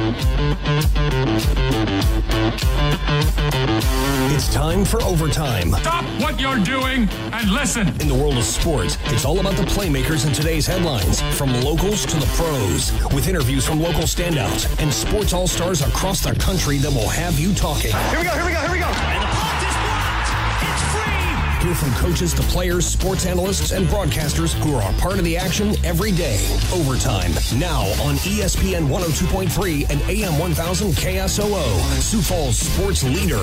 It's time for Overtime. Stop what you're doing and listen. In the world of sports, it's all about the playmakers in today's headlines, from locals to the pros, with interviews from local standouts and sports all-stars across the country that will have you talking. Here we go. And the punt is blocked. It's free. Hear from coaches to players, sports analysts, and broadcasters who are a part of the action every day. Overtime, now on ESPN 102.3 and AM 1000 KSOO, Sioux Falls sports leader.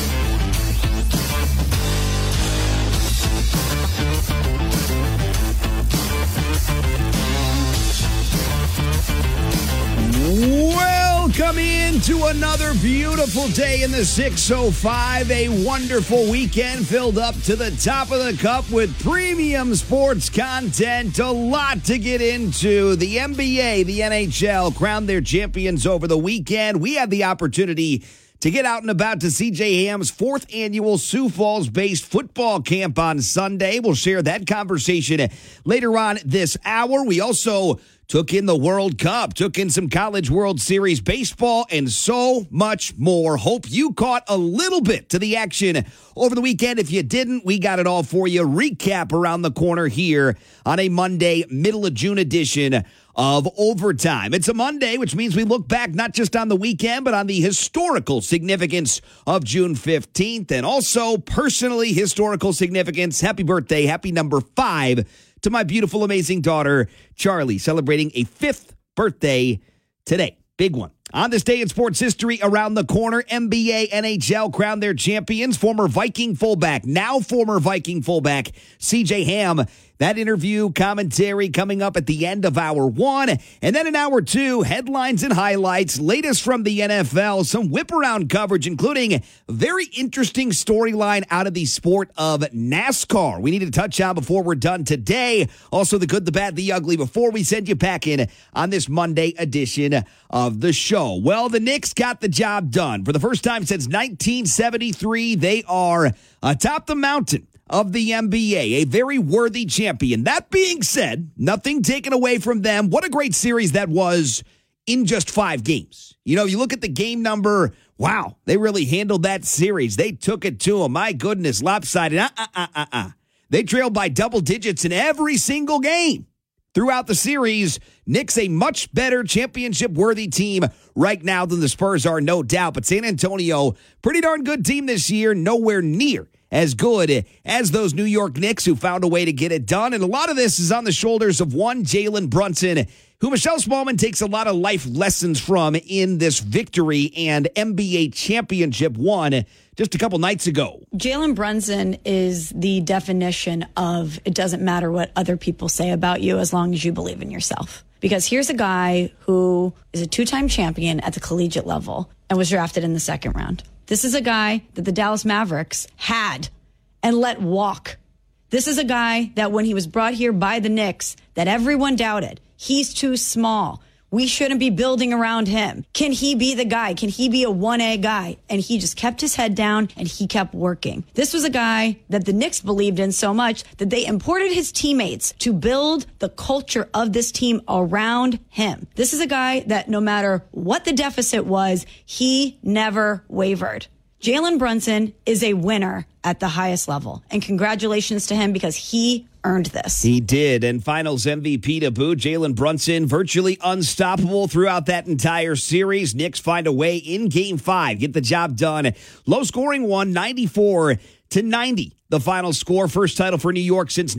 Welcome into another beautiful day in the 605. A wonderful weekend filled up to the top of the cup with premium sports content. A lot to get into. The NBA, the NHL crowned their champions over the weekend. We had the opportunity to get out and about to CJ Ham's 4th annual Sioux Falls-based football camp on Sunday. We'll share that conversation later on this hour. We also took in the World Cup, took in some College World Series baseball, and so much more. Hope you caught a little bit to the action over the weekend. If you didn't, we got it all for you. Recap around the corner here on a Monday, middle of June edition of Overtime. It's a Monday, which means we look back not just on the weekend, but on the historical significance of June 15th, and also personally historical significance. Happy birthday, happy number 5 to my beautiful, amazing daughter, Charlie, celebrating a 5th birthday today. Big one. On this day in sports history, around the corner, NBA, NHL crowned their champions. Former Viking fullback, now former Viking fullback, CJ Ham. That interview, commentary coming up at the end of hour 1. And then in hour 2, headlines and highlights, latest from the NFL, some whip-around coverage, including a very interesting storyline out of the sport of NASCAR. We need to touch on before we're done today. Also, the good, the bad, the ugly, before we send you packing on this Monday edition of the show. Well, the Knicks got the job done. For the first time since 1973, they are atop the mountain of the NBA, a very worthy champion. That being said, nothing taken away from them. What a great series that was in just 5 games. You know, you look at the game number, wow, they really handled that series. They took it to them. My goodness, lopsided. They trailed by double digits in every single game. Throughout the series, Knicks a much better championship-worthy team right now than the Spurs are, no doubt. But San Antonio, pretty darn good team this year, nowhere near as good as those New York Knicks who found a way to get it done. And a lot of this is on the shoulders of one Jalen Brunson, who Michelle Smallman takes a lot of life lessons from in this victory and NBA championship won just a couple nights ago. Jalen Brunson is the definition of it doesn't matter what other people say about you as long as you believe in yourself. Because here's a guy who is a 2-time champion at the collegiate level and was drafted in the 2nd round. This is a guy that the Dallas Mavericks had and let walk. This is a guy that when he was brought here by the Knicks, that everyone doubted. He's too small. We shouldn't be building around him. Can he be the guy? Can he be a 1A guy? And he just kept his head down and he kept working. This was a guy that the Knicks believed in so much that they imported his teammates to build the culture of this team around him. This is a guy that no matter what the deficit was, he never wavered. Jalen Brunson is a winner at the highest level. And congratulations to him because he earned this. He did. And finals MVP to boot, Jalen Brunson, virtually unstoppable throughout that entire series. Knicks find a way in Game 5, get the job done. Low scoring one, 94-90. The final score, first title for New York since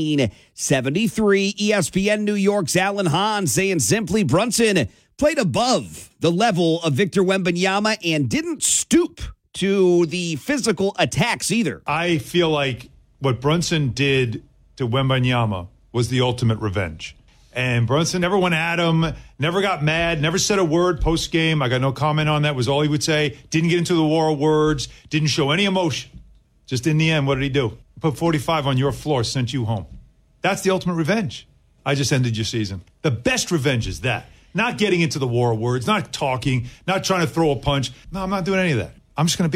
1973. ESPN New York's Alan Hahn saying simply, Brunson played above the level of Victor Wembanyama and didn't stoop to the physical attacks either. I feel like what Brunson did to Wembanyama was the ultimate revenge. And Brunson never went at him, never got mad, never said a word post-game. I got no comment on that, was all he would say. Didn't get into the war of words, didn't show any emotion. Just in the end, what did he do? Put 45 on your floor, sent you home. That's the ultimate revenge. I just ended your season. The best revenge is that. Not getting into the war of words, not talking, not trying to throw a punch. No, I'm not doing any of that. I'm just going to beat him.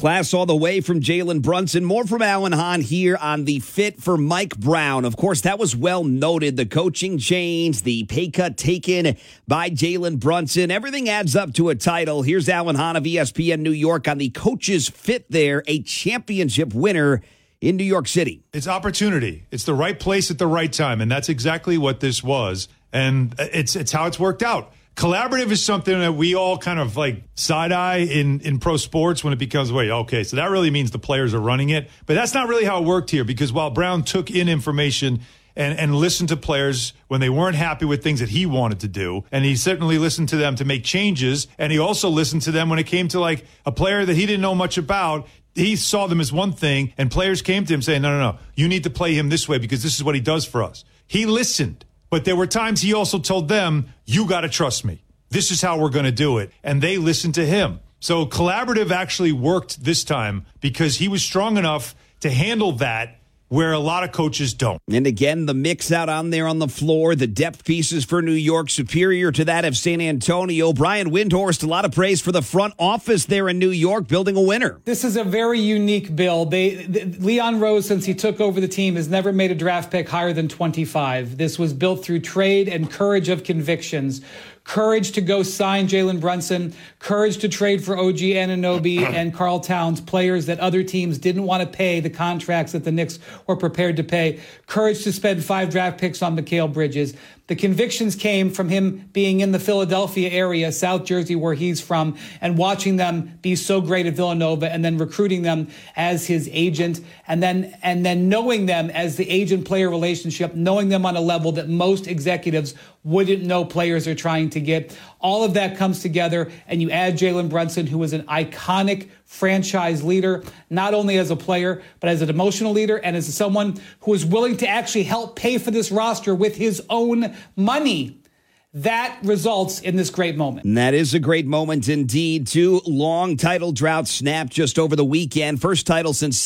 Class all the way from Jalen Brunson. More from Alan Hahn here on the Fit for Mike Brown. Of course, that was well noted. The coaching change, the pay cut taken by Jalen Brunson. Everything adds up to a title. Here's Alan Hahn of ESPN New York on the coach's fit there, a championship winner in New York City. It's opportunity. It's the right place at the right time, and that's exactly what this was. And it's how it's worked out. Collaborative is something that we all kind of like side-eye in pro sports when it becomes, wait, okay, so that really means the players are running it. But that's not really how it worked here, because while Brown took in information and listened to players when they weren't happy with things that he wanted to do, and he certainly listened to them to make changes, and he also listened to them when it came to like a player that he didn't know much about. He saw them as one thing, and players came to him saying, no, you need to play him this way because this is what he does for us. He listened. But there were times he also told them, you got to trust me. This is how we're going to do it. And they listened to him. So collaborative actually worked this time because he was strong enough to handle that where a lot of coaches don't. And again, the mix out on there on the floor, the depth pieces for New York superior to that of San Antonio. Brian Windhorst, a lot of praise for the front office there in New York, building a winner. This is a very unique build. Leon Rose, since he took over the team, has never made a draft pick higher than 25. This was built through trade and courage of convictions. Courage to go sign Jalen Brunson, courage to trade for OG Anunoby and Karl Towns, players that other teams didn't want to pay the contracts that the Knicks were prepared to pay, courage to spend 5 draft picks on Mikal Bridges. The convictions came from him being in the Philadelphia area, South Jersey, where he's from, and watching them be so great at Villanova and then recruiting them as his agent and then knowing them as the agent-player relationship, knowing them on a level that most executives wouldn't know players are trying to get. All of that comes together, and you add Jalen Brunson, who is an iconic franchise leader, not only as a player, but as an emotional leader and as someone who is willing to actually help pay for this roster with his own money. That results in this great moment. And that is a great moment indeed. 2 long title droughts snapped just over the weekend. First title since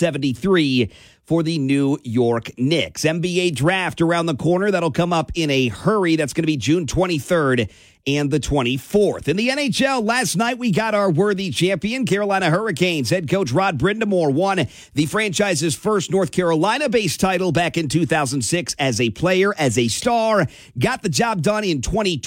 73 for the New York Knicks. NBA draft around the corner. That'll come up in a hurry. That's going to be June 23rd and the 24th. In the NHL, last night we got our worthy champion, Carolina Hurricanes. Head coach Rod Brind'Amour won the franchise's first North Carolina-based title back in 2006 as a player, as a star. Got the job done in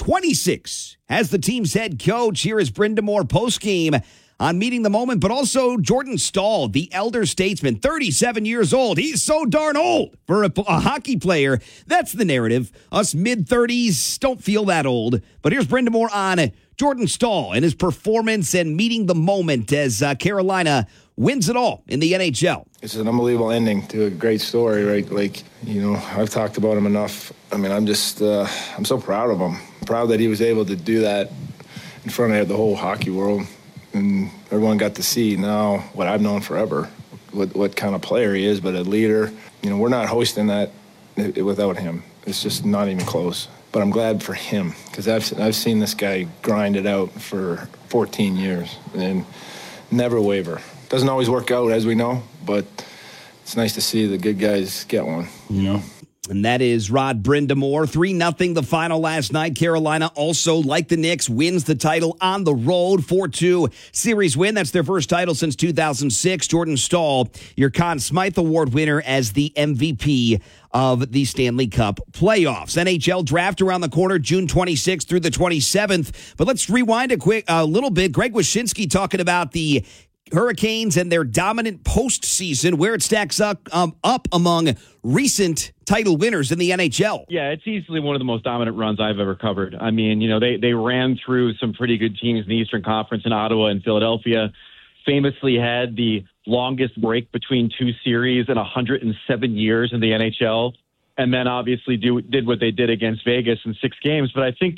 2026 as the team's head coach. Here is Brind'Amour postgame on meeting the moment, but also Jordan Staal, the elder statesman, 37 years old. He's so darn old for a hockey player. That's the narrative. Us mid-30s don't feel that old. But here's Brind'Amour on Jordan Staal and his performance and meeting the moment as Carolina wins it all in the NHL. It's an unbelievable ending to a great story, right? Like, I've talked about him enough. I mean, I'm so proud of him. Proud that he was able to do that in front of the whole hockey world. And everyone got to see now what I've known forever, what kind of player he is, but a leader. We're not hosting that without him. It's just not even close. But I'm glad for him because I've seen this guy grind it out for 14 years and never waver. Doesn't always work out, as we know, but it's nice to see the good guys get one, And that is Rod Brind'Amour. 3-0 the final last night. Carolina also, like the Knicks, wins the title on the road. 4-2 series win. That's their first title since 2006. Jordan Staal, your Conn Smythe Award winner as the MVP of the Stanley Cup playoffs. NHL draft around the corner, June 26th through the 27th. But let's rewind a little bit. Greg Wyshynski talking about the Hurricanes and their dominant postseason, where it stacks up among recent title winners in the NHL. Yeah, it's easily one of the most dominant runs I've ever covered. I mean, they ran through some pretty good teams in the Eastern Conference in Ottawa and Philadelphia. Famously had the longest break between 2 series in 107 years in the NHL, and then obviously did what they did against Vegas in 6 games. But I think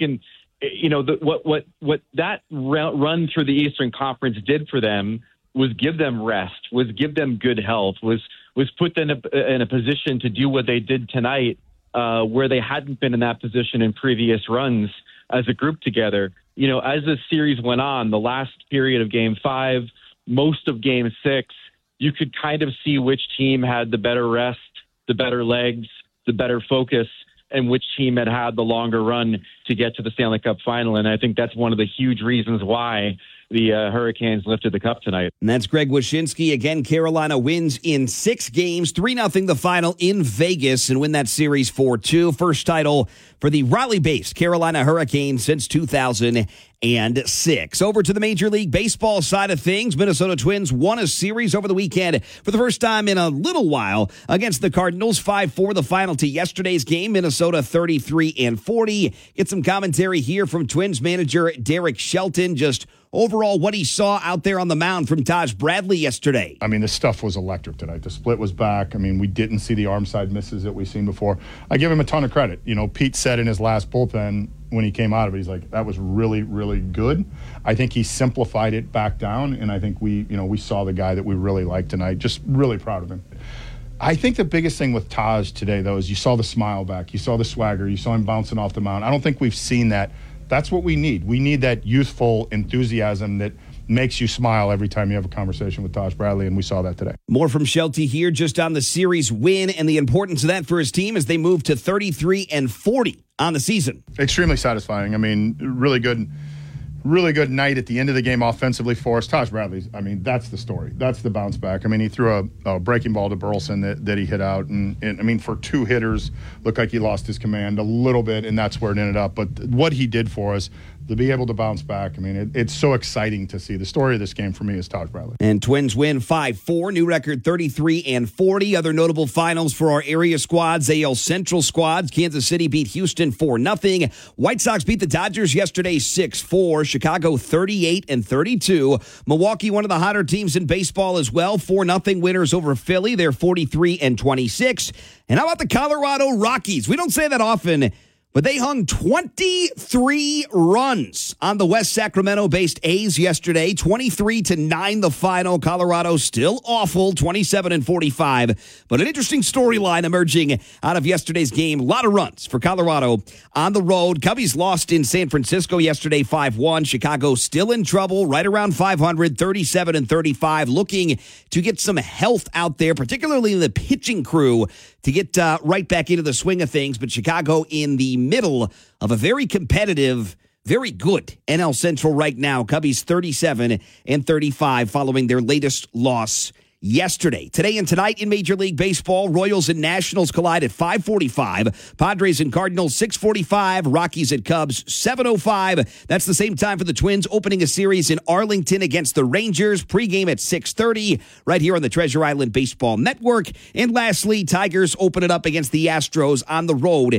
what that run through the Eastern Conference did for them was give them rest, was give them good health, was put them in a position to do what they did tonight, where they hadn't been in that position in previous runs as a group together. As the series went on, the last period of Game 5, most of Game 6, you could kind of see which team had the better rest, the better legs, the better focus, and which team had the longer run to get to the Stanley Cup final. And I think that's one of the huge reasons why the Hurricanes lifted the cup tonight. And that's Greg Wyshynski. Again, Carolina wins in 6 games, 3-0 the final in Vegas, and win that series 4-2. First title for the Raleigh-based Carolina Hurricanes since 2006. Over to the Major League Baseball side of things. Minnesota Twins won a series over the weekend for the first time in a little while against the Cardinals. 5-4 the final to yesterday's game. Minnesota 33-40. Get some commentary here from Twins manager Derek Shelton. Just overall what he saw out there on the mound from Taj Bradley yesterday. I mean, the stuff was electric tonight. The split was back. I mean, we didn't see the arm side misses that we've seen before. I give him a ton of credit. You know, Pete said in his last bullpen when he came out of it, he's like, that was really, really good. I think he simplified it back down, and I think we saw the guy that we really liked tonight. Just really proud of him. I think the biggest thing with Taj today, though, is you saw the smile back. You saw the swagger. You saw him bouncing off the mound. I don't think we've seen that. That's what we need. We need that youthful enthusiasm that makes you smile every time you have a conversation with Taj Bradley, and we saw that today. More from Shelty here just on the series win and the importance of that for his team as they move to 33-40 on the season. Extremely satisfying. I mean, really good night at the end of the game offensively for us. Taj Bradley, I mean, that's the story. That's the bounce back. I mean, he threw a breaking ball to Burleson that he hit out. And I mean, for 2 hitters, looked like he lost his command a little bit, and that's where it ended up. But what he did for us, to be able to bounce back, I mean, it's so exciting to see. The story of this game for me is Taj Bradley. And Twins win 5-4, new record 33-40. Other notable finals for our area squads, AL Central squads. Kansas City beat Houston 4-0. White Sox beat the Dodgers yesterday 6-4. Chicago 38-32. Milwaukee, one of the hotter teams in baseball as well. 4-0 winners over Philly. They're 43-26. And how about the Colorado Rockies? We don't say that often, but they hung 23 runs on the West Sacramento-based A's yesterday. 23-9 the final. Colorado still awful, 27-45. But an interesting storyline emerging out of yesterday's game. A lot of runs for Colorado on the road. Cubbies lost in San Francisco yesterday 5-1. Chicago still in trouble, right around 500, 37-35. Looking to get some health out there, particularly the pitching crew, to get right back into the swing of things. But Chicago in the middle of a very competitive, very good NL Central right now. Cubbies 37-35 following their latest loss yesterday. Today and tonight in Major League Baseball, Royals and Nationals collide at 5:45. Padres and Cardinals 6:45. Rockies at Cubs 7:05. That's the same time for the Twins opening a series in Arlington against the Rangers. Pregame at 6:30 right here on the Treasure Island Baseball Network. And lastly, Tigers open it up against the Astros on the road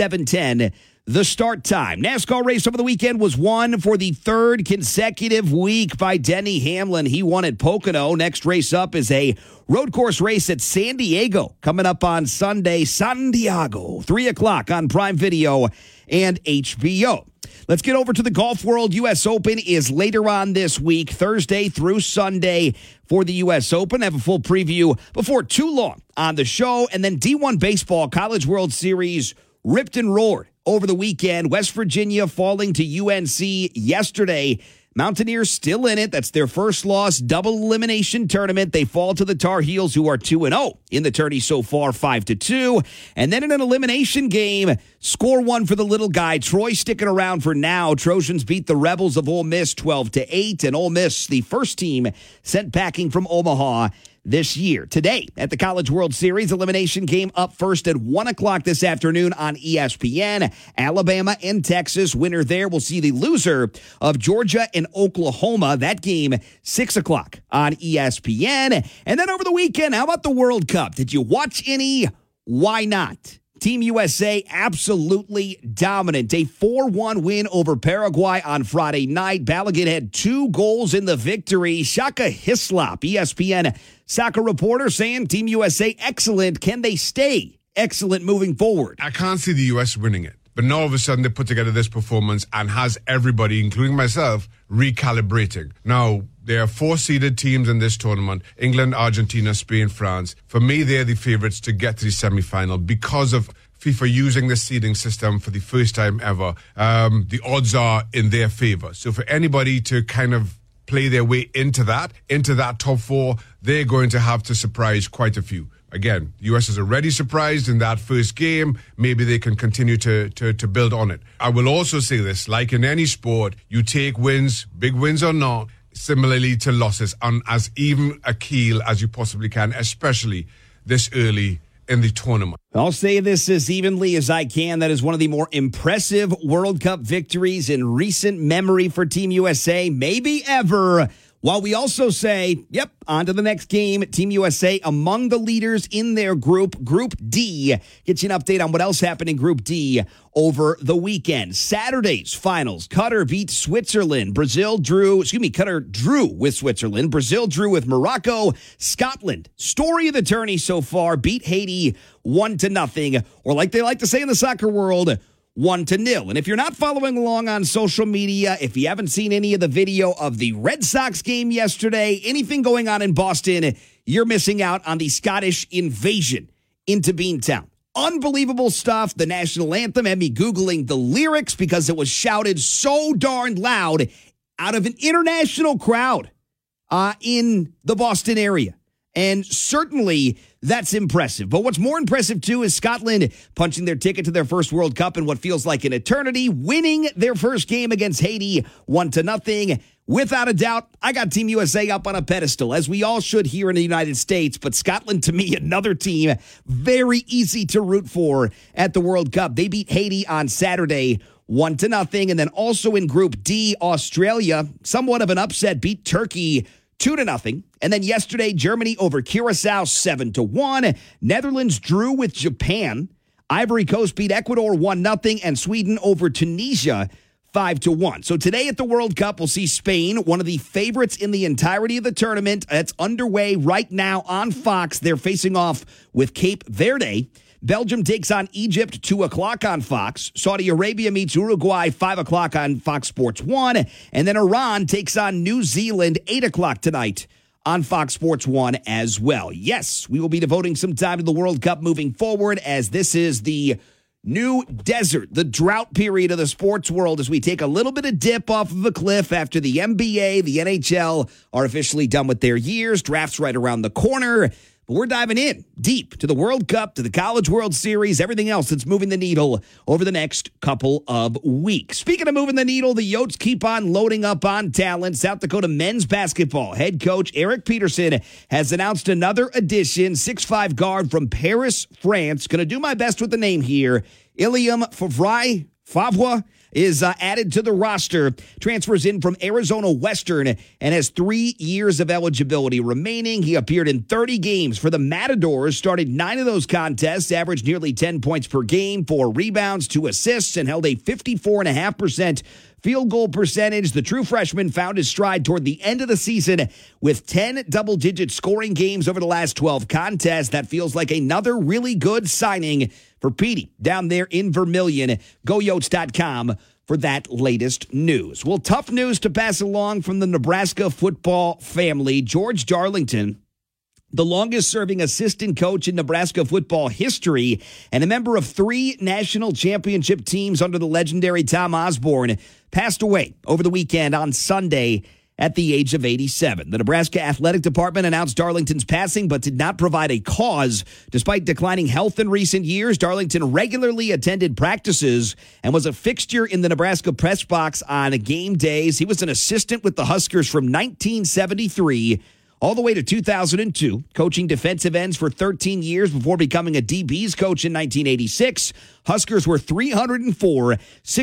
7:10. The start time. NASCAR race over the weekend was won for the 3rd consecutive week by Denny Hamlin. He won at Pocono. Next race up is a road course race at San Diego coming up on Sunday. San Diego, 3 o'clock on Prime Video and HBO. Let's get over to the golf world. U.S. Open is later on this week, Thursday through Sunday for the U.S. Open. I have a full preview before too long on the show. And then D1 Baseball College World Series ripped and roared over the weekend. West Virginia falling to UNC yesterday. Mountaineers still in it. That's their first loss, double elimination tournament. They fall to the Tar Heels, who are 2-0 in the tourney so far, 5-2. And then in an elimination game, score one for the little guy. Troy sticking around for now. Trojans beat the Rebels of Ole Miss 12-8. And Ole Miss, the first team sent packing from Omaha this year. Today at the College World Series, elimination game up first at 1 o'clock this afternoon on ESPN. Alabama and Texas. Winner there will see the loser of Georgia and Oklahoma. That game 6 o'clock on ESPN. And then over the weekend, how about the World Cup? Did you watch any? Why not? Team USA absolutely dominant. A 4-1 win over Paraguay on Friday night. Balogun had 2 goals in the victory. Shaka Hislop, ESPN soccer reporter, saying Team USA excellent. Can they stay excellent moving forward? I can't see the U.S. winning it. But now all of a sudden they put together this performance and has everybody, including myself, recalibrating. Now, there are 4 seeded teams in this tournament: England, Argentina, Spain, France. For me, they're the favorites to get to the semi-final because of FIFA using the seeding system for the first time ever. The odds are in their favor. So for anybody to kind of play their way into that top 4, they're going to have to surprise quite a few. again, U.S. is already surprised in that first game. Maybe they can continue to build on it. I will also say this, like in any sport, you take wins, big wins or not, similarly to losses, on as even a keel as you possibly can, especially this early in the tournament. I'll say this as evenly as I can. That is one of the more impressive World Cup victories in recent memory for Team USA, maybe ever. While we also say, yep, on to the next game. Team USA among the leaders in their group, Group D. Get you an update on what else happened in Group D over the weekend. Saturday's finals. Qatar beat Switzerland. Qatar drew with Switzerland. Brazil drew with Morocco. Scotland, story of the tourney so far, beat Haiti 1-0. Or like they like to say in the soccer world, 1-0. And if you're not following along on social media, if you haven't seen any of the video of the Red Sox game yesterday, anything going on in Boston, you're missing out on the Scottish invasion into Beantown. Unbelievable stuff. The national anthem had me Googling the lyrics because it was shouted so darn loud out of an international crowd in the Boston area. And certainly that's impressive. But what's more impressive, too, is Scotland punching their ticket to their first World Cup in what feels like an eternity, winning their first game against Haiti 1-0. Without a doubt, I got Team USA up on a pedestal, as we all should here in the United States. But Scotland, to me, another team very easy to root for at the World Cup. They beat Haiti on Saturday 1-0. And then also in Group D, Australia, somewhat of an upset, beat Turkey 2-0. And then yesterday, Germany over Curacao 7-1. Netherlands drew with Japan. Ivory Coast beat Ecuador 1-0. And Sweden over Tunisia 5-1. So today at the World Cup, we'll see Spain, one of the favorites in the entirety of the tournament. It's underway right now on Fox. They're facing off with Cape Verde. Belgium takes on Egypt, 2 o'clock on Fox. Saudi Arabia meets Uruguay, 5 o'clock on Fox Sports 1. And then Iran takes on New Zealand, 8 o'clock tonight on Fox Sports 1 as well. Yes, we will be devoting some time to the World Cup moving forward, as this is the new desert, the drought period of the sports world, as we take a little bit of dip off of a cliff after the NBA, the NHL are officially done with their years. Draft's right around the corner. But we're diving in deep to the World Cup, to the College World Series, everything else that's moving the needle over the next couple of weeks. Speaking of moving the needle, the Yotes keep on loading up on talent. South Dakota men's basketball head coach Eric Peterson has announced another addition, 6'5" guard from Paris, France. Going to do my best with the name here. Iliam Favre is added to the roster, transfers in from Arizona Western, and has 3 years of eligibility remaining. He appeared in 30 games for the Matadors, started 9 of those contests, averaged nearly 10 points per game, 4 rebounds, 2 assists, and held a 54.5% field goal percentage. The true freshman found his stride toward the end of the season with 10 double-digit scoring games over the last 12 contests. That feels like another really good signing for Petey down there in Vermilion. GoYotes.com for that latest news. Well, tough news to pass along from the Nebraska football family. George Darlington, the longest-serving assistant coach in Nebraska football history and a member of 3 national championship teams under the legendary Tom Osborne, passed away over the weekend on Sunday at the age of 87. The Nebraska Athletic Department announced Darlington's passing, but did not provide a cause. Despite declining health in recent years, Darlington regularly attended practices and was a fixture in the Nebraska press box on game days. He was an assistant with the Huskers from 1973 all the way to 2002, coaching defensive ends for 13 years before becoming a DB's coach in 1986. Huskers were 304,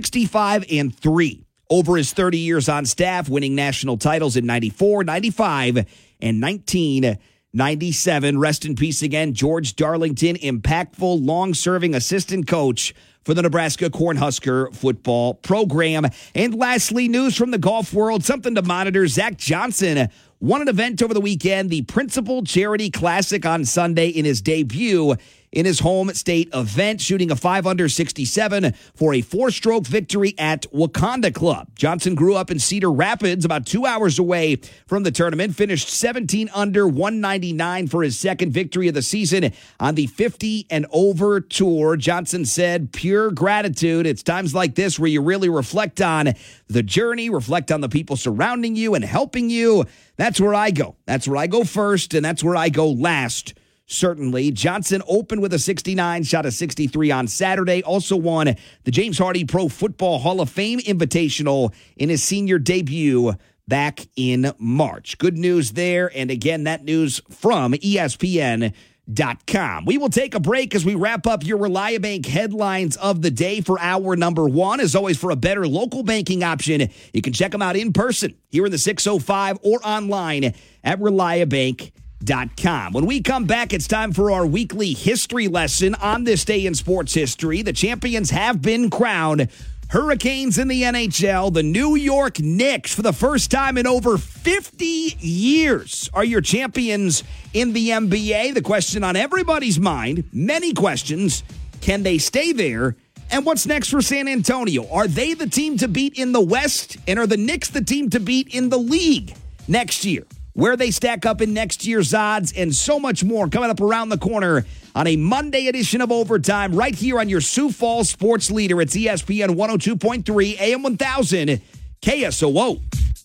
65-3 over his 30 years on staff, winning national titles in 94, 95, and 1997. Rest in peace again, George Darlington, impactful, long-serving assistant coach for the Nebraska Cornhusker football program. And lastly, news from the golf world, something to monitor. Zach Johnson won an event over the weekend, the Principal Charity Classic on Sunday in his debut in his home state event, shooting a 5-under 67 for a 4-stroke victory at Wakanda Club. Johnson grew up in Cedar Rapids, about 2 hours away from the tournament, finished 17-under 199 for his second victory of the season on the 50 and over tour. Johnson said, pure gratitude. It's times like this where you really reflect on the journey, reflect on the people surrounding you and helping you. That's where I go. That's where I go first, and that's where I go last. certainly. Johnson opened with a 69, shot a 63 on Saturday. Also won the James Hardy Pro Football Hall of Fame Invitational in his senior debut back in March. Good news there. And again, that news from ESPN.com. We will take a break as we wrap up your ReliaBank headlines of the day for hour number 1. As always, for a better local banking option, you can check them out in person here in the 605 or online at ReliaBank.com. When we come back, it's time for our weekly history lesson on this day in sports history. The champions have been crowned. Hurricanes in the NHL, the New York Knicks, for the first time in over 50 years, are your champions in the NBA. The question on everybody's mind, many questions, can they stay there? And what's next for San Antonio? Are they the team to beat in the West? And are the Knicks the team to beat in the league next year? Where they stack up in next year's odds, and so much more coming up around the corner on a Monday edition of Overtime right here on your Sioux Falls sports leader. It's ESPN 102.3 AM 1000 KSOO.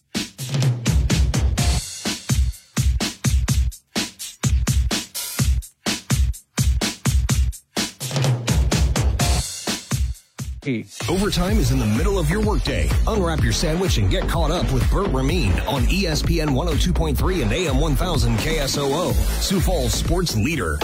Overtime is in the middle of your workday. Unwrap your sandwich and get caught up with Bert Rameen on ESPN 102.3 and AM 1000 KSOO, Sioux Falls sports leader.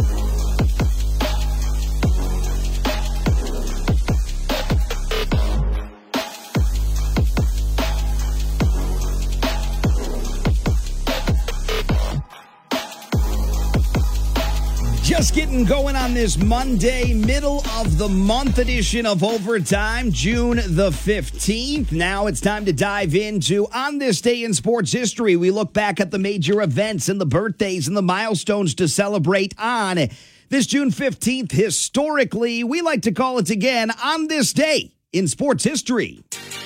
Just getting going on this Monday, middle of the month edition of Overtime, June the 15th. Now it's time to dive into, on this day in sports history, we look back at the major events and the birthdays and the milestones to celebrate on this June 15th. Historically, we like to call it again, on this day in sports history.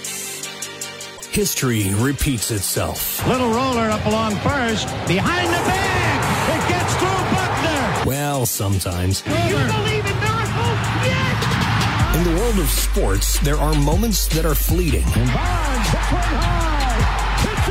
History repeats itself. Little roller up along first. Behind the bag. It gets through Buckner. Well, sometimes. Do you believe in miracles? Yes! In the world of sports, there are moments that are fleeting. And Barnes hits one high. Hits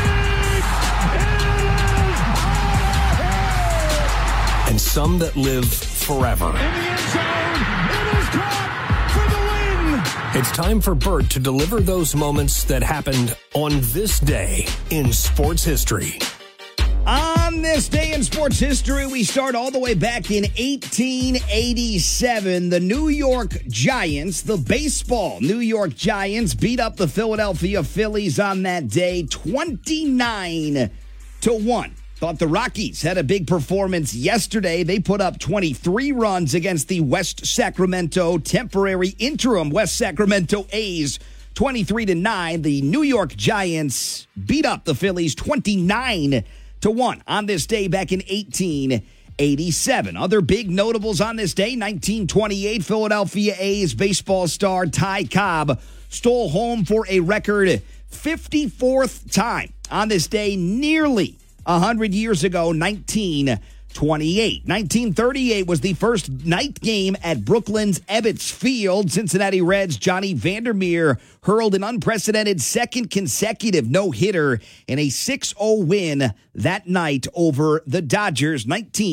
it deep. It is and some that live forever. In the end zone. It is caught for the win. It's time for Bert to deliver those moments that happened on this day in sports history. On this day in sports history, we start all the way back in 1887. The New York Giants, the baseball New York Giants, beat up the Philadelphia Phillies on that day 29-1. Thought the Rockies had a big performance yesterday. They put up 23 runs against the West Sacramento temporary interim West Sacramento A's 23-9. The New York Giants beat up the Phillies 29-1 on this day back in 1887. Other big notables on this day, 1928, Philadelphia A's baseball star Ty Cobb stole home for a record 54th time on this day, nearly 100 years ago, 1928. 1938 was the first night game at Brooklyn's Ebbets Field. Cincinnati Reds' Johnny Vandermeer hurled an unprecedented second consecutive no-hitter in a 6-0 win that night over the Dodgers.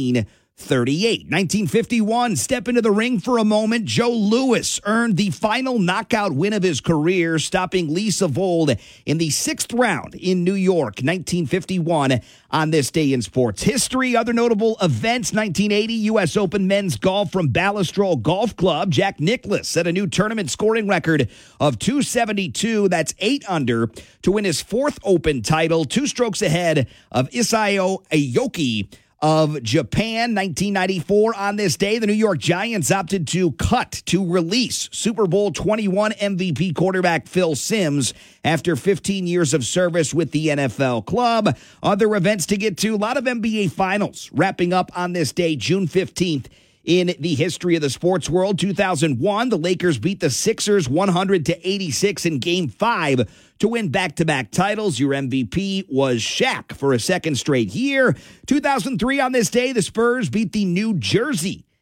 1951, step into the ring for a moment. Joe Louis earned the final knockout win of his career, stopping Lee Savold in the 6th round in New York. 1951 on this day in sports history. Other notable events, 1980 U.S. Open men's golf from Ballastrol Golf Club. Jack Nicklaus set a new tournament scoring record of 272. That's 8 under to win his 4th Open title, 2 strokes ahead of Isao Aoki of Japan. 1994 on this day, the New York Giants opted to release Super Bowl 21 MVP quarterback Phil Simms after 15 years of service with the NFL club. Other events to get to, a lot of NBA finals wrapping up on this day, June 15th. In the history of the sports world, 2001, the Lakers beat the Sixers 100-86 in Game 5 to win back-to-back titles. Your MVP was Shaq for a second straight year. 2003, on this day, the Spurs beat the New Jersey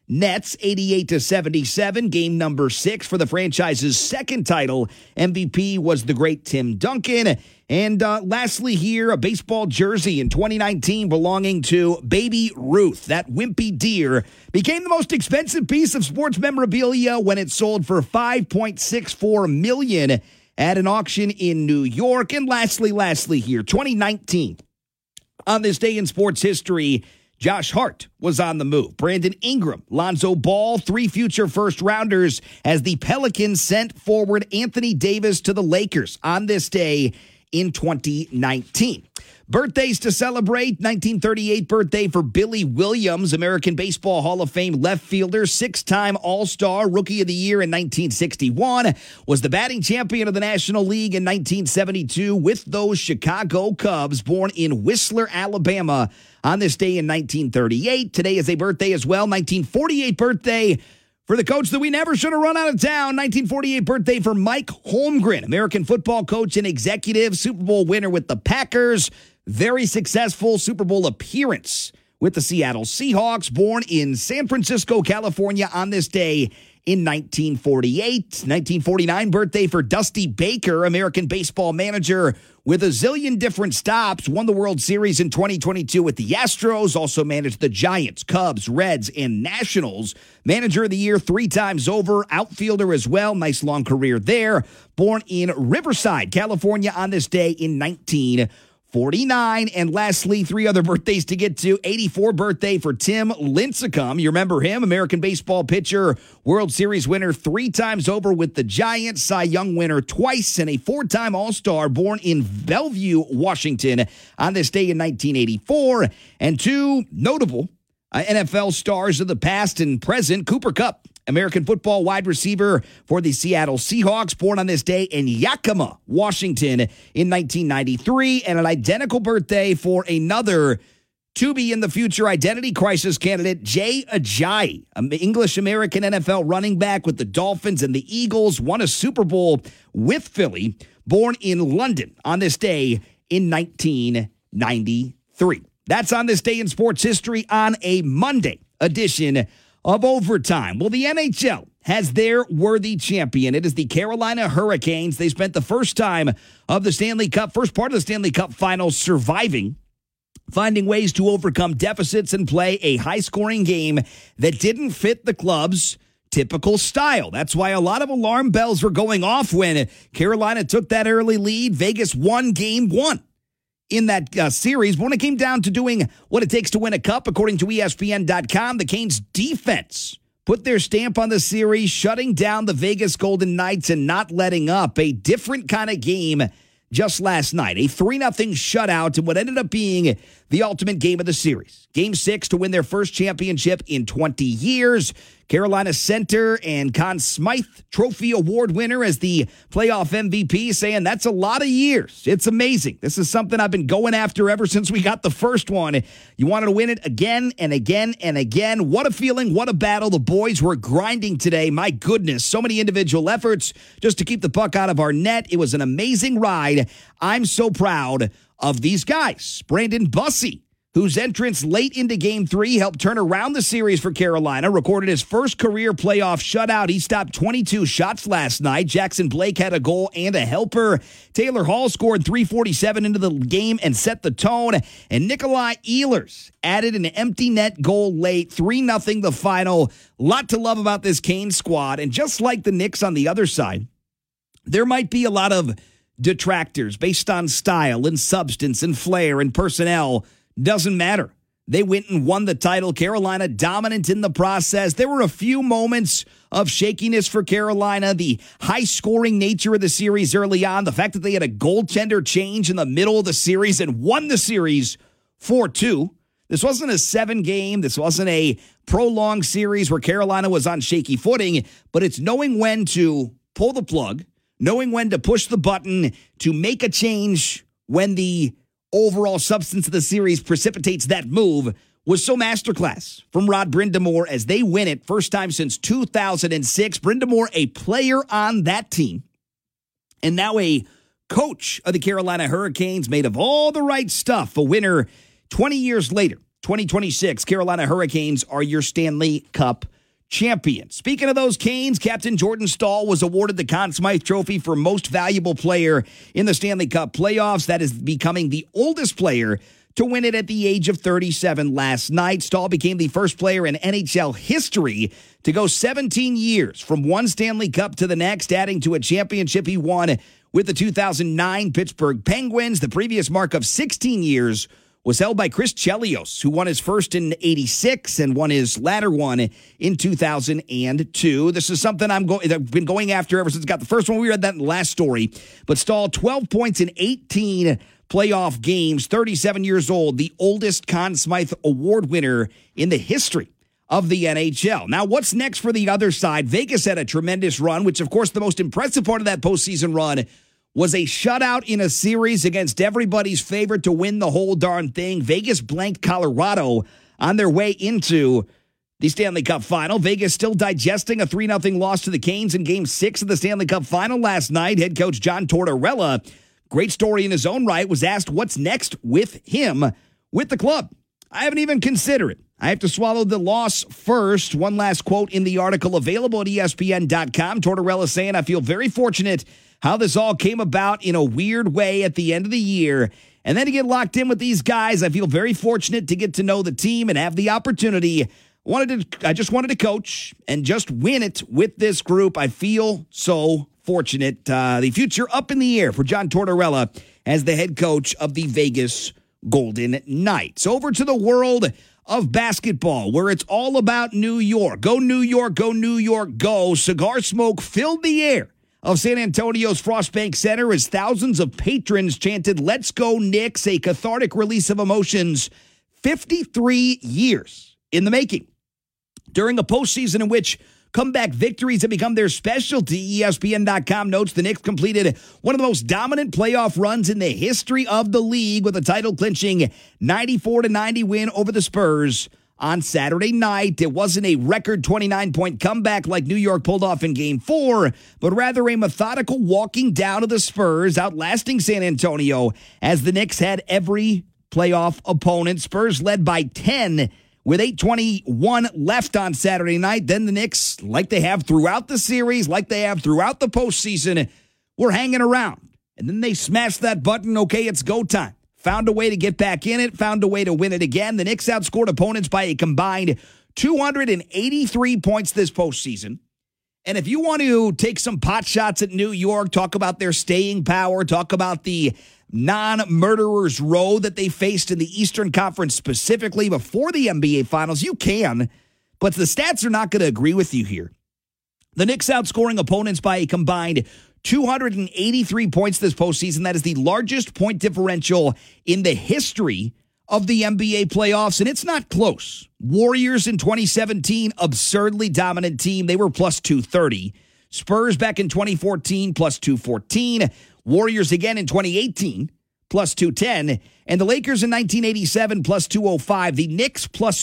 Nets 88-77, game number 6 for the franchise's second title. MVP was the great Tim Duncan. And lastly here, a baseball jersey in 2019 belonging to Baby Ruth. That wimpy deer became the most expensive piece of sports memorabilia when it sold for $5.64 million at an auction in New York. And lastly here, 2019. On this day in sports history, Josh Hart was on the move. Brandon Ingram, Lonzo Ball, 3 future first-rounders as the Pelicans sent forward Anthony Davis to the Lakers on this day in 2019. Birthdays to celebrate. 1938 birthday for Billy Williams, American Baseball Hall of Fame left fielder, 6-time All-Star, Rookie of the Year in 1961, was the batting champion of the National League in 1972 with those Chicago Cubs, born in Whistler, Alabama, on this day in 1938. Today is a birthday as well, 1948 birthday for the coach that we never should have run out of town. 1948 birthday for Mike Holmgren, American football coach and executive, Super Bowl winner with the Packers. Very successful Super Bowl appearance with the Seattle Seahawks, born in San Francisco, California on this day in 1948. 1949 birthday for Dusty Baker, American baseball manager with a zillion different stops, won the World Series in 2022 with the Astros, also managed the Giants, Cubs, Reds, and Nationals. Manager of the Year 3 times over, outfielder as well, nice long career there. Born in Riverside, California on this day in 1949. And lastly, 3 other birthdays to get to. 84 birthday for Tim Lincecum. You remember him, American baseball pitcher, World Series winner 3 times over with the Giants, Cy Young winner twice, and a 4-time All-Star, born in Bellevue, Washington on this day in 1984. And 2 notable NFL stars of the past and present. Cooper Kupp, American football wide receiver for the Seattle Seahawks, born on this day in Yakima, Washington in 1993. And an identical birthday for another to-be-in-the-future identity crisis candidate, Jay Ajayi, an English-American NFL running back with the Dolphins and the Eagles, won a Super Bowl with Philly, born in London on this day in 1993. That's on this day in sports history on a Monday edition of Overtime. Well, the NHL has their worthy champion. It is the Carolina Hurricanes. They spent the first part of the Stanley Cup Finals surviving, finding ways to overcome deficits and play a high-scoring game that didn't fit the club's typical style. That's why a lot of alarm bells were going off when Carolina took that early lead. Vegas won Game 1. In that series, but when it came down to doing what it takes to win a cup, according to ESPN.com, the Canes' defense put their stamp on the series, shutting down the Vegas Golden Knights and not letting up. A different kind of game just last night. A 3-0 shutout in what ended up being the ultimate game of the series. Game 6 to win their first championship in 20 years. Carolina center and Conn Smythe Trophy Award winner as the playoff MVP, saying that's a lot of years. It's amazing. This is something I've been going after ever since we got the first one. You wanted to win it again and again and again. What a feeling. What a battle. The boys were grinding today. My goodness. So many individual efforts just to keep the puck out of our net. It was an amazing ride. I'm so proud of these guys. Brandon Bussey, whose entrance late into Game 3 helped turn around the series for Carolina, recorded his first career playoff shutout. He stopped 22 shots last night. Jackson Blake had a goal and a helper. Taylor Hall scored .347 into the game and set the tone. And Nikolai Ehlers added an empty net goal late, 3-0 the final. Lot to love about this Canes squad. And just like the Knicks on the other side, there might be a lot of detractors based on style and substance and flair and personnel. Doesn't matter. They went and won the title. Carolina dominant in the process. There were a few moments of shakiness for Carolina. The high-scoring nature of the series early on. The fact that they had a goaltender change in the middle of the series and won the series 4-2. This wasn't a 7-game. This wasn't a prolonged series where Carolina was on shaky footing. But it's knowing when to pull the plug, knowing when to push the button, to make a change when the overall substance of the series precipitates that move was so masterclass from Rod Brind'Amour as they win it first time since 2006. Brind'Amour, a player on that team and now a coach of the Carolina Hurricanes, made of all the right stuff. A winner 20 years later, 2026, Carolina Hurricanes are your Stanley Cup champion. Speaking of those Canes, Captain Jordan Staal was awarded the Conn Smythe Trophy for Most Valuable Player in the Stanley Cup playoffs. That is becoming the oldest player to win it at the age of 37 last night. Staal became the first player in NHL history to go 17 years from one Stanley Cup to the next, adding to a championship he won with the 2009 Pittsburgh Penguins. The previous mark of 16 years was held by Chris Chelios, who won his first in 86 and won his latter one in 2002. This is something I've been going after ever since I got the first one. We read that in the last story. But Staal, 12 points in 18 playoff games, 37 years old, the oldest Conn Smythe Award winner in the history of the NHL. Now, what's next for the other side? Vegas had a tremendous run, which, of course, the most impressive part of that postseason run was a shutout in a series against everybody's favorite to win the whole darn thing. Vegas blanked Colorado on their way into the Stanley Cup Final. Vegas still digesting a 3-0 loss to the Canes in Game 6 of the Stanley Cup Final last night. Head coach John Tortorella, great story in his own right, was asked what's next with him with the club. I haven't even considered it. I have to swallow the loss first. One last quote in the article available at ESPN.com. Tortorella saying, I feel very fortunate how this all came about in a weird way at the end of the year. And then to get locked in with these guys, I feel very fortunate to get to know the team and have the opportunity. I just wanted to coach and just win it with this group. I feel so fortunate. The future up in the air for John Tortorella as the head coach of the Vegas Golden Knights. Over to the world of basketball, where it's all about New York. Go New York, go New York, go. Cigar smoke filled the air of San Antonio's Frostbank Center as thousands of patrons chanted, "Let's go Knicks," a cathartic release of emotions 53 years in the making. During a postseason in which comeback victories have become their specialty, ESPN.com notes the Knicks completed one of the most dominant playoff runs in the history of the league with a title-clinching 94-90 win over the Spurs on Saturday night. It wasn't a record 29-point comeback like New York pulled off in Game 4, but rather a methodical walking down of the Spurs, outlasting San Antonio as the Knicks had every playoff opponent. Spurs led by 10 with 8:21 left on Saturday night. Then the Knicks, like they have throughout the series, like they have throughout the postseason, were hanging around. And then they smashed that button. Okay, it's go time. Found a way to get back in it, found a way to win it again. The Knicks outscored opponents by a combined 283 points this postseason. And if you want to take some pot shots at New York, talk about their staying power, talk about the non-murderer's row that they faced in the Eastern Conference specifically before the NBA Finals, you can, but the stats are not going to agree with you here. The Knicks outscoring opponents by a combined 283 points this postseason. That is the largest point differential in the history of the NBA playoffs, and it's not close. Warriors in 2017, absurdly dominant team. They were plus 230. Spurs back in 2014, plus 214. Warriors again in 2018, plus 210. And the Lakers in 1987, plus 205. The Knicks, plus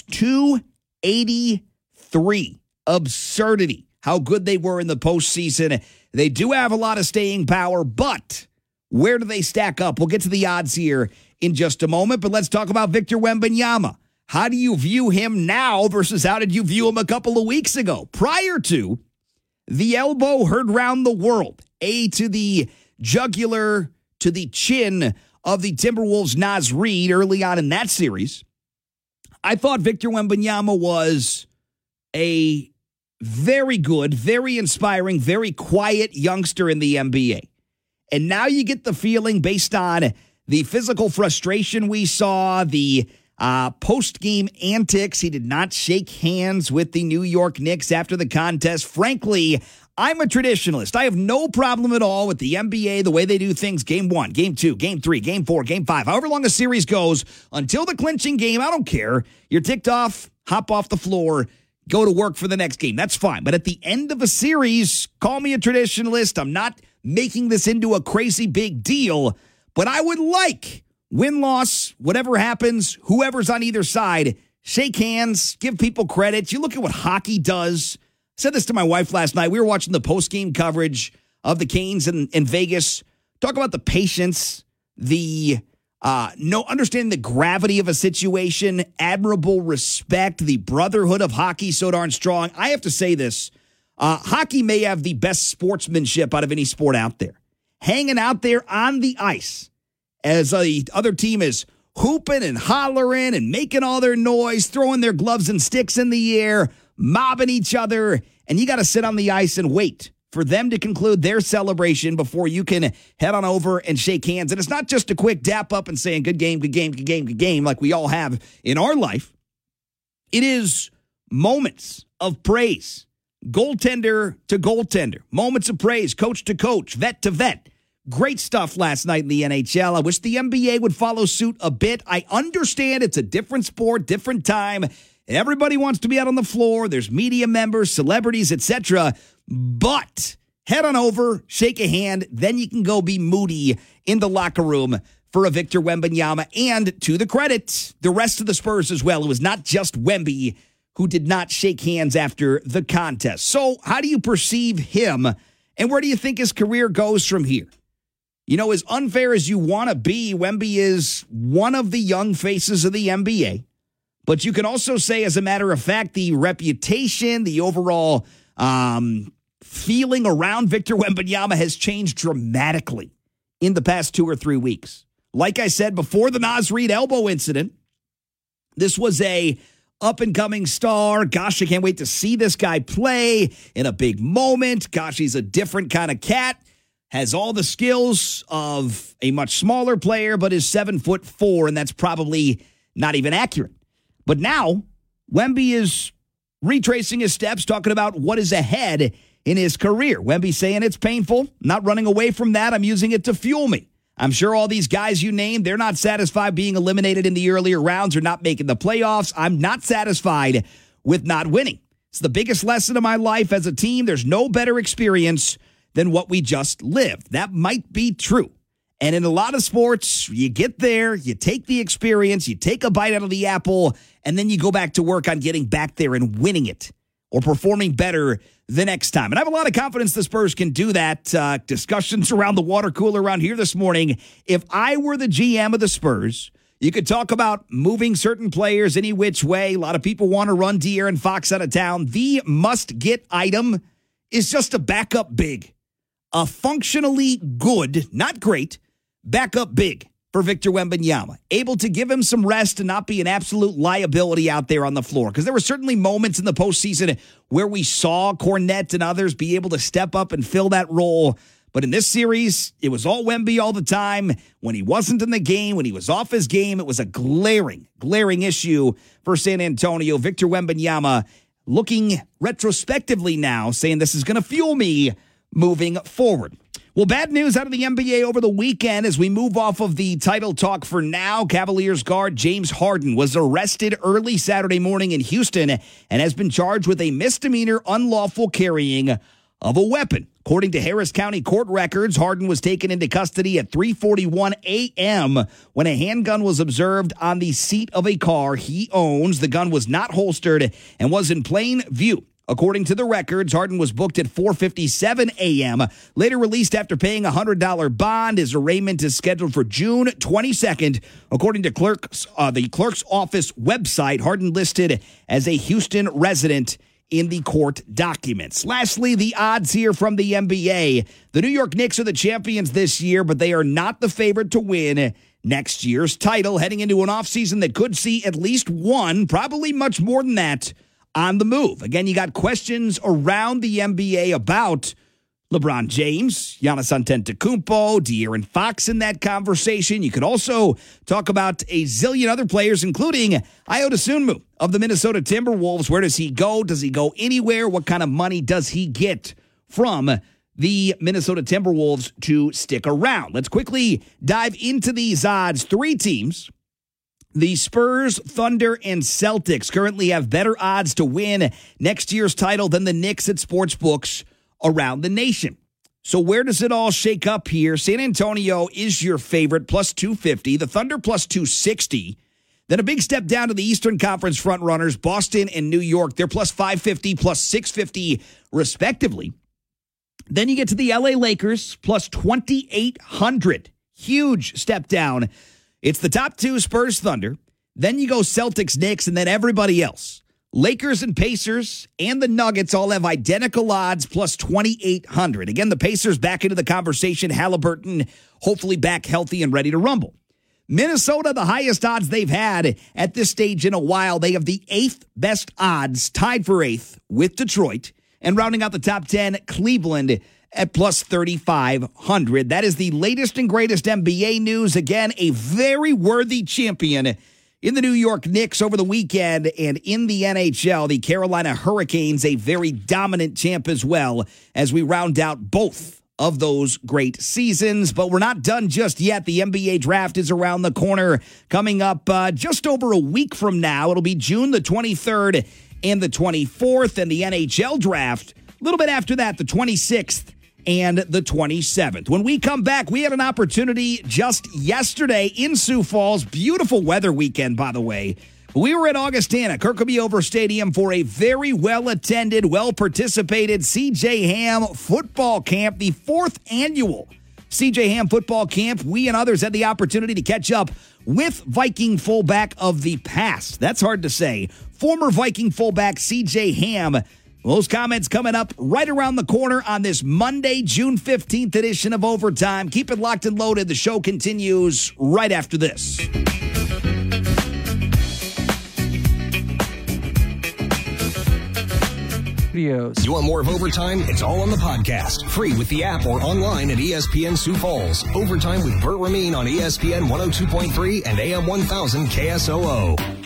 283. Absurdity. How good they were in the postseason. They do have a lot of staying power, but where do they stack up? We'll get to the odds here in just a moment, but let's talk about Victor Wembanyama. How do you view him now versus how did you view him a couple of weeks ago? Prior to the elbow heard round the world, to the jugular, to the chin of the Timberwolves' Naz Reid early on in that series, I thought Victor Wembanyama was a very good, very inspiring, very quiet youngster in the NBA. And now you get the feeling, based on the physical frustration we saw, the post-game antics, he did not shake hands with the New York Knicks after the contest. Frankly, I'm a traditionalist. I have no problem at all with the NBA, the way they do things. Game 1, Game 2, Game 3, Game 4, Game 5. However long a series goes, until the clinching game, I don't care. You're ticked off, hop off the floor, go to work for the next game. That's fine. But at the end of a series, call me a traditionalist. I'm not making this into a crazy big deal. But I would like, win-loss, whatever happens, whoever's on either side, shake hands, give people credit. You look at what hockey does. I said this to my wife last night. We were watching the post-game coverage of the Canes in Vegas. Talk about the patience, the understanding the gravity of a situation, admirable respect, the brotherhood of hockey so darn strong. I have to say this. Hockey may have the best sportsmanship out of any sport out there. Hanging out there on the ice as the other team is hooping and hollering and making all their noise, throwing their gloves and sticks in the air, mobbing each other, and you got to sit on the ice and wait for them to conclude their celebration before you can head on over and shake hands. And it's not just a quick dap up and saying good game, good game, good game, good game, like we all have in our life. It is moments of praise, goaltender to goaltender, moments of praise, coach to coach, vet to vet. Great stuff last night in the NHL. I wish the NBA would follow suit a bit. I understand it's a different sport, different time. Everybody wants to be out on the floor. There's media members, celebrities, etc. But head on over, shake a hand, then you can go be moody in the locker room for a Victor Wembanyama. And to the credit, the rest of the Spurs as well. It was not just Wemby who did not shake hands after the contest. So how do you perceive him, and where do you think his career goes from here? You know, as unfair as you want to be, Wemby is one of the young faces of the NBA. But you can also say, as a matter of fact, the reputation, the overall feeling around Victor Wembanyama has changed dramatically in the past 2 or 3 weeks. Like I said, before the Naz Reid elbow incident, this was a up-and-coming star. Gosh, I can't wait to see this guy play in a big moment. Gosh, he's a different kind of cat. Has all the skills of a much smaller player, but is 7'4", and that's probably not even accurate. But now, Wemby is retracing his steps, talking about what is ahead in his career. Wemby saying it's painful, not running away from that. I'm using it to fuel me. I'm sure all these guys you named, they're not satisfied being eliminated in the earlier rounds or not making the playoffs. I'm not satisfied with not winning. It's the biggest lesson of my life as a team. There's no better experience than what we just lived. That might be true. And in a lot of sports, you get there, you take the experience, you take a bite out of the apple, and then you go back to work on getting back there and winning it or performing better the next time. And I have a lot of confidence the Spurs can do that. Discussions around the water cooler around here this morning. If I were the GM of the Spurs, you could talk about moving certain players any which way. A lot of people want to run De'Aaron Fox out of town. The must-get item is just a backup big. A functionally good, not great, backup big for Victor Wembanyama. Able to give him some rest and not be an absolute liability out there on the floor. Because there were certainly moments in the postseason where we saw Cornette and others be able to step up and fill that role. But in this series, it was all Wemby all the time. When he wasn't in the game, when he was off his game, it was a glaring issue for San Antonio. Victor Wembanyama looking retrospectively now, saying this is going to fuel me moving forward. Well, bad news out of the NBA over the weekend as we move off of the title talk for now. Cavaliers guard James Harden was arrested early Saturday morning in Houston and has been charged with a misdemeanor unlawful carrying of a weapon. According to Harris County court records, Harden was taken into custody at 3:41 a.m. when a handgun was observed on the seat of a car he owns. The gun was not holstered and was in plain view. According to the records, Harden was booked at 4:57 a.m., later released after paying a $100 bond. His arraignment is scheduled for June 22nd. According to the clerk's office website, Harden listed as a Houston resident in the court documents. Lastly, the odds here from the NBA. The New York Knicks are the champions this year, but they are not the favorite to win next year's title, heading into an offseason that could see at least one, probably much more than that, on the move. Again, you got questions around the NBA about LeBron James, Giannis Antetokounmpo, De'Aaron Fox in that conversation. You could also talk about a zillion other players, including Ayo Dosunmu of the Minnesota Timberwolves. Where does he go? Does he go anywhere? What kind of money does he get from the Minnesota Timberwolves to stick around? Let's quickly dive into these odds. 3 teams, the Spurs, Thunder, and Celtics, currently have better odds to win next year's title than the Knicks at sportsbooks around the nation. So where does it all shake up here? San Antonio is your favorite, plus 250. The Thunder, plus 260. Then a big step down to the Eastern Conference frontrunners, Boston and New York. They're plus 550, plus 650, respectively. Then you get to the LA Lakers, plus 2,800. Huge step down It's the top two, Spurs, Thunder. Then you go Celtics, Knicks, and then everybody else. Lakers and Pacers and the Nuggets all have identical odds plus 2,800. Again, the Pacers back into the conversation. Halliburton hopefully back healthy and ready to rumble. Minnesota, the highest odds they've had at this stage in a while. They have the 8th best odds, tied for 8th with Detroit. And rounding out the top 10, Cleveland at plus 3,500. That is the latest and greatest NBA news. Again, a very worthy champion in the New York Knicks over the weekend, and in the NHL, the Carolina Hurricanes, a very dominant champ as well, as we round out both of those great seasons. But we're not done just yet. The NBA draft is around the corner, coming up just over a week from now. It'll be June the 23rd and the 24th, and the NHL draft a little bit after that, the 26th and the 27th. When we come back, we had an opportunity just yesterday in Sioux Falls. Beautiful weather weekend, by the way. We were at Augustana, Kirkby-Over Stadium, for a very well-attended, well-participated C.J. Ham football camp, the 4th annual C.J. Ham football camp. We and others had the opportunity to catch up with Viking fullback of the past. That's hard to say. Former Viking fullback C.J. Ham. Those comments coming up right around the corner on this Monday, June 15th edition of Overtime. Keep it locked and loaded. The show continues right after this. You want more of Overtime? It's all on the podcast. Free with the app or online at ESPN Sioux Falls. Overtime with Burt Ramin on ESPN 102.3 and AM 1000 KSOO.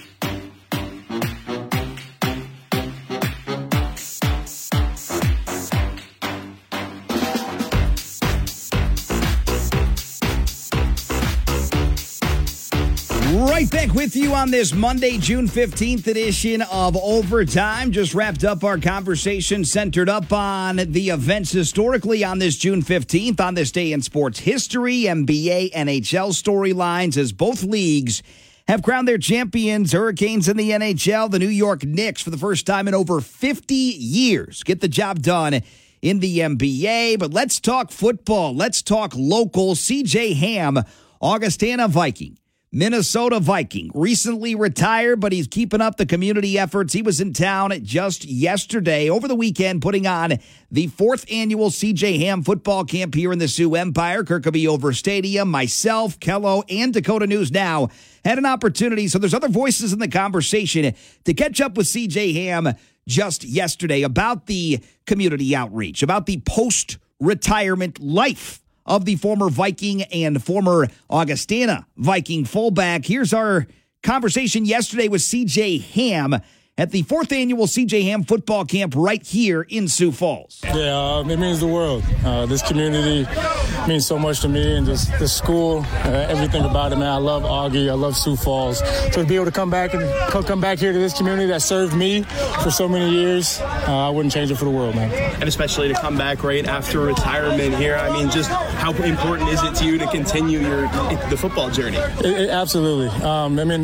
Right back with you on this Monday, June 15th edition of Overtime. Just wrapped up our conversation centered up on the events historically on this June 15th, on this day in sports history, NBA, NHL storylines, as both leagues have crowned their champions. Hurricanes in the NHL, the New York Knicks for the first time in over 50 years get the job done in the NBA. But let's talk football. Let's talk local. C.J. Ham, Augustana Viking. Minnesota Viking, recently retired, but he's keeping up the community efforts. He was in town just yesterday, over the weekend, putting on the 4th annual C.J. Ham football camp here in the Sioux Empire, Kirkby-Over Stadium. Myself, Kello, and Dakota News Now had an opportunity, so there's other voices in the conversation, to catch up with C.J. Ham just yesterday about the community outreach, about the post-retirement life of the former Viking and former Augustana Viking fullback. Here's our conversation yesterday with C.J. Ham at the 4th annual C.J. Ham football camp right here in Sioux Falls. Yeah, it means the world. This community means so much to me, and just the school, everything about it, man. I love Augie. I love Sioux Falls. So to be able to come back here to this community that served me for so many years, I wouldn't change it for the world, man. And especially to come back right after retirement here. I mean, just how important is it to you to continue the football journey? Absolutely. I mean,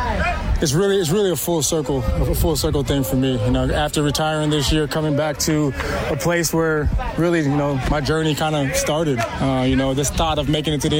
it's really a full circle thing for me. You know, after retiring this year, coming back to a place where really, you know, my journey kind of started. You know, this thought of making it to the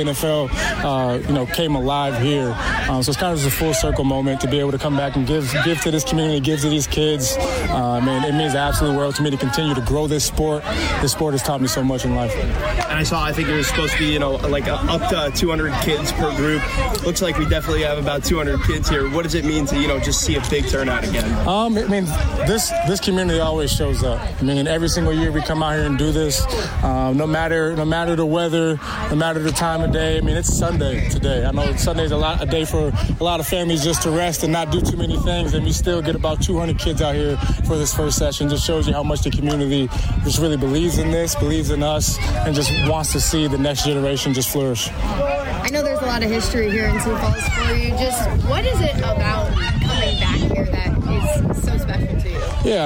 NFL, you know, came alive here. So it's kind of just a full circle moment to be able to come back and give to this community, give to these kids. Man, it means the absolute world to me to continue to grow this sport. This sport has taught me so much in life. And I think it was supposed to be, you know, like up to 200 kids per group. Looks like we definitely have about 200 kids here. What does it mean to, you know, just see a big turnout again? I mean, this community always shows up. I mean, every single year we come out here and do this. No matter the weather, no matter the time of day. I mean, it's Sunday today. I know Sunday's a day for a lot of families just to rest and not do too many things, and we still get about 200 kids out here for this first session. Just shows you how much the community just really believes in this, believes in us, and just wants to see the next generation just flourish. I know there's a lot of history here in Sioux Falls for you. Just what is it about coming back here that is so special to you? Yeah,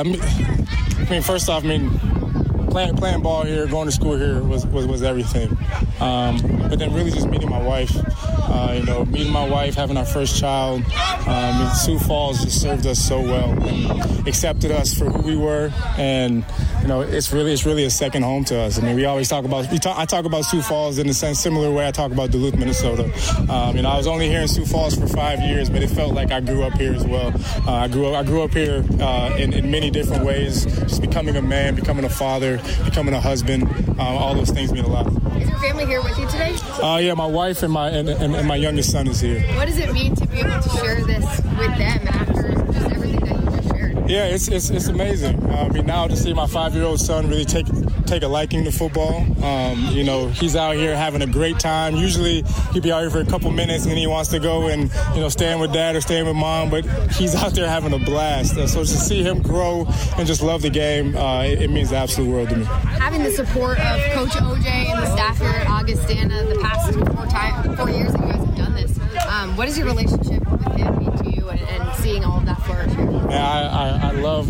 I mean, first off, playing ball here, going to school here was everything. But then really just meeting my wife Meeting my wife, having our first child, Sioux Falls just served us so well and accepted us for who we were. And, it's really a second home to us. I mean, we always talk about, I talk about Sioux Falls in a similar way I talk about Duluth, Minnesota. I was only here in Sioux Falls for 5 years, but it felt like I grew up here as well. I grew up here in many different ways, just becoming a man, becoming a father, becoming a husband. All those things mean a lot. Is your family here with you today? Yeah, my wife and my youngest son is here. What does it mean to be able to share this with them after just everything that you just shared? Yeah, it's amazing. Now to see my 5-year-old son really take a liking to football. He's out here having a great time. Usually he'd be out here for a couple minutes and then he wants to go and, stand with dad or stand with mom, but he's out there having a blast. So to see him grow and just love the game, it means the absolute world to me. Having the support of Coach OJ and the staff here at Augustana the past 4 years that you guys have done this, what does your relationship with him mean to you and seeing all of that flourish here? I love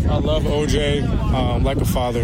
OJ like a father.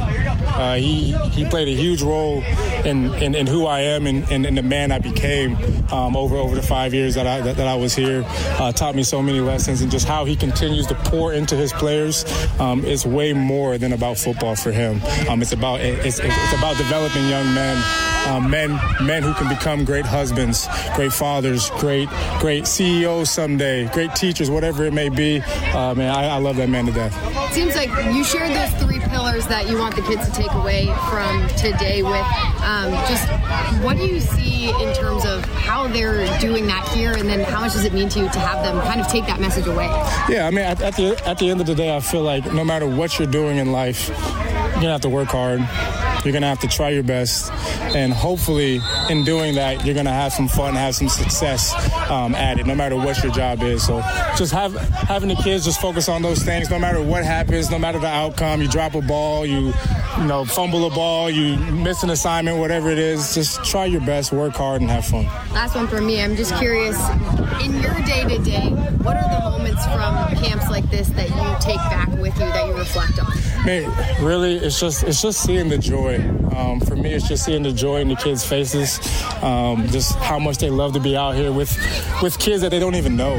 He played a huge role in who I am and the man I became over the 5 years that I was here. Taught me so many lessons, and just how he continues to pour into his players. It's way more than about football for him. It's about developing young men, men who can become great husbands, great fathers, great CEOs someday, great teachers, whatever it may be. I love that man to death. It seems like you shared those 3 pillars that you want the kids to take away from today with. Just what do you see in terms of how they're doing that here, and then how much does it mean to you to have them kind of take that message away? Yeah, at the end of the day, I feel like no matter what you're doing in life, you're going to have to work hard. You're going to have to try your best. And hopefully, in doing that, you're going to have some fun, have some success at it, no matter what your job is. So just having the kids just focus on those things, no matter what happens, no matter the outcome. You drop a ball, you fumble a ball, you miss an assignment, whatever it is. Just try your best, work hard, and have fun. Last one from me. I'm just curious, in your day-to-day, what are the moments from camps like this that you take back with you, that you reflect on? Man, really, it's just seeing the joy. For me, it's just seeing the joy in the kids' faces, just how much they love to be out here with kids that they don't even know.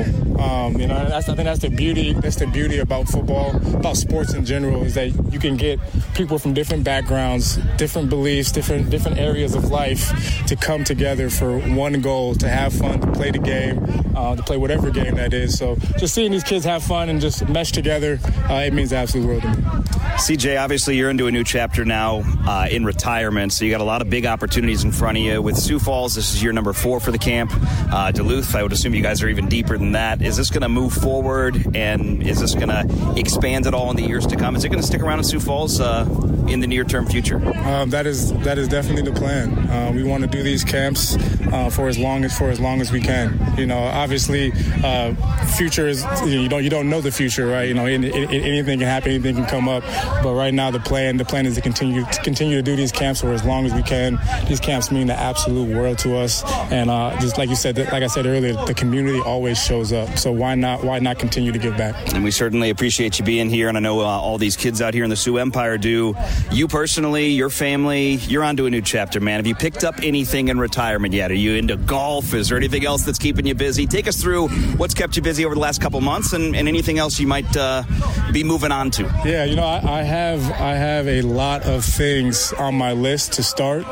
I think that's the beauty. That's the beauty about football, about sports in general, is that you can get people from different backgrounds, different beliefs, different areas of life to come together for one goal: to have fun, to play the game, to play whatever game that is. So just seeing these kids have fun and just mesh together, it means the absolute world to me. CJ, obviously you're into a new chapter now in retirement, so you got a lot of big opportunities in front of you. With Sioux Falls, this is year number 4 for the camp. Duluth, I would assume you guys are even deeper than that. Is this going to move forward, and is this going to expand at all in the years to come? Is it going to stick around in Sioux Falls in the near-term future? That is definitely the plan. We want to do these camps for as long as we can. Obviously, future is you don't know the future, right? Anything can happen, anything can come up. But right now, the plan is to continue to do these camps for as long as we can. These camps mean the absolute world to us, and just like I said earlier, the community always shows up. So why not continue to give back? And we certainly appreciate you being here, and I know all these kids out here in the Sioux Empire do. You personally, your family, you're on to a new chapter, man. Have you picked up anything in retirement yet? Are you into golf? Is there anything else that's keeping you busy? Take us through what's kept you busy over the last couple months, and anything else you might be moving on to. Yeah, I have a lot of things on my list to start,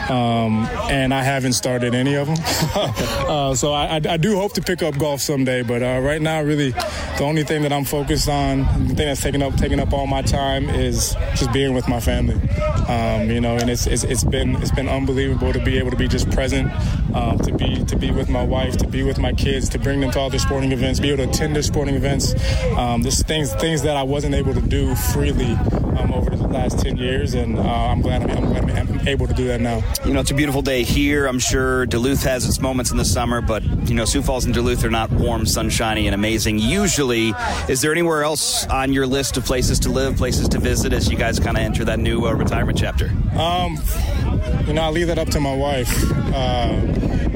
and I haven't started any of them. So I do hope to pick up golf someday, but right now, really, the only thing that I'm focused on, the thing that's taking up all my time, is just being with my family. And it's been unbelievable to be able to be just present, to be with my wife, to be with my kids, to bring them to all their sporting events, be able to attend their sporting events. There's things that I wasn't able to do freely over the last 10 years, and I'm glad I'm able to do that now. It's a beautiful day here. I'm sure Duluth has its moments in the summer, but Sioux Falls and Duluth are not warm, sunshiny, and amazing usually. Is there anywhere else on your list of places to live, places to visit, as you guys kind of enter that new retirement chapter? I leave that up to my wife.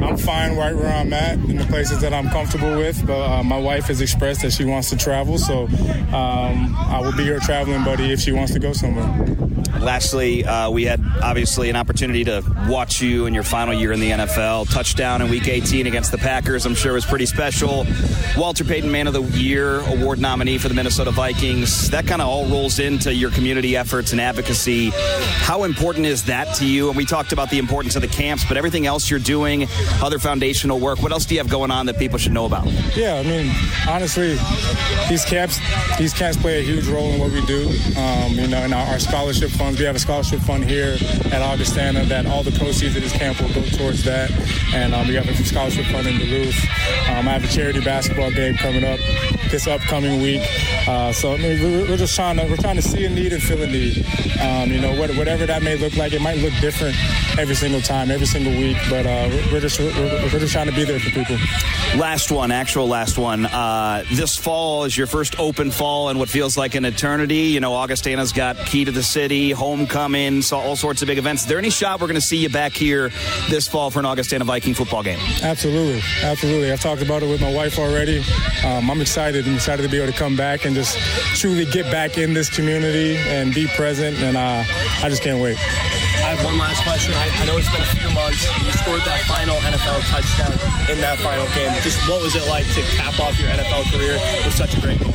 I'm fine right where I'm at in the places that I'm comfortable with, but my wife has expressed that she wants to travel, so I will be her traveling buddy if she wants to go somewhere. Lastly, we had obviously an opportunity to watch you in your final year in the NFL. Touchdown in Week 18 against the Packers, I'm sure was pretty special. Walter Payton Man of the Year award nominee for the Minnesota Vikings. That kind of all rolls into your community efforts and advocacy. How important is that to you? And we talked about the importance of the camps, but everything else you're doing, other foundational work, what else do you have going on that people should know about? Yeah, I mean, honestly, these camps play a huge role in what we do. In our scholarship funds, we have a scholarship fund here at Augustana that all the proceeds of this camp will go towards that. And we have a scholarship fund in Duluth. I have a charity basketball game coming up this upcoming week. So I mean, we're trying to see a need and fill a need. Whatever that may look like, it might look different every single time, every single week. But we're just trying to be there for people. Last one. This fall is your first open fall in what feels like an eternity. Augustana's got Key to the City, Homecoming, so all sorts of big events. Is there any shot we're going to see you back here this fall for an Augustana Viking football game? Absolutely. I've talked about it with my wife already. I'm excited to be able to come back and just truly get back in this community and be present, and I just can't wait. I have one last question. I know it's been a few months. You scored that final NFL touchdown in that final game. Just what was it like to cap off your NFL career with such a great goal?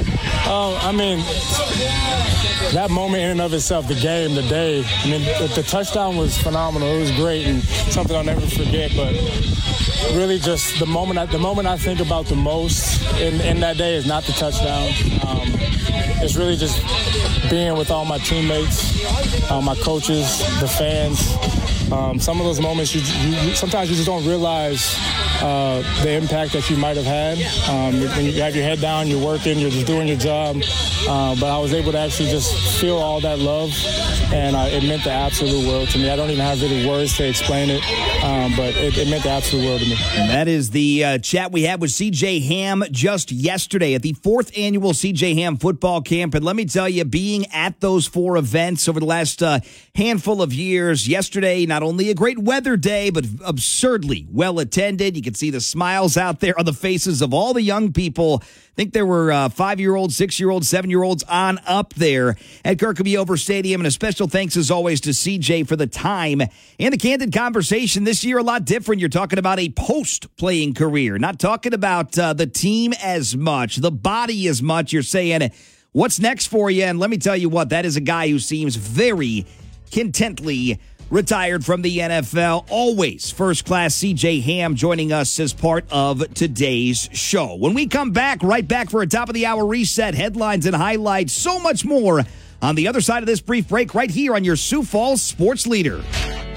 That moment in and of itself, the game, the day, the touchdown was phenomenal. It was great and something I'll never forget. But really just the moment I think about the most in that day is not the touchdown. It's really just being with all my teammates, my coaches, the fans. Some of those moments, sometimes you just don't realize the impact that you might have had. When you have your head down, you're working, you're just doing your job. But I was able to actually just feel all that love, and it meant the absolute world to me. I don't even have really words to explain it, but it meant the absolute world to me. And that is the chat we had with C.J. Ham just yesterday at the 4th annual C.J. Ham football camp. And let me tell you, being at those 4 events over the last handful of years, yesterday, not only a great weather day, but absurdly well attended. You could see the smiles out there on the faces of all the young people. I think there were 5-year-olds, 6-year-olds, 7-year-olds on up there at Kirkby Over Stadium. And a special thanks, as always, to CJ for the time and the candid conversation. This year, a lot different. You're talking about a post-playing career, not talking about the team as much, the body as much. You're saying, what's next for you? And let me tell you what, that is a guy who seems very contently retired from the NFL. Always first-class C.J. Ham joining us as part of today's show. When we come back, right back for a top-of-the-hour reset, headlines and highlights, so much more on the other side of this brief break right here on your Sioux Falls Sports Leader.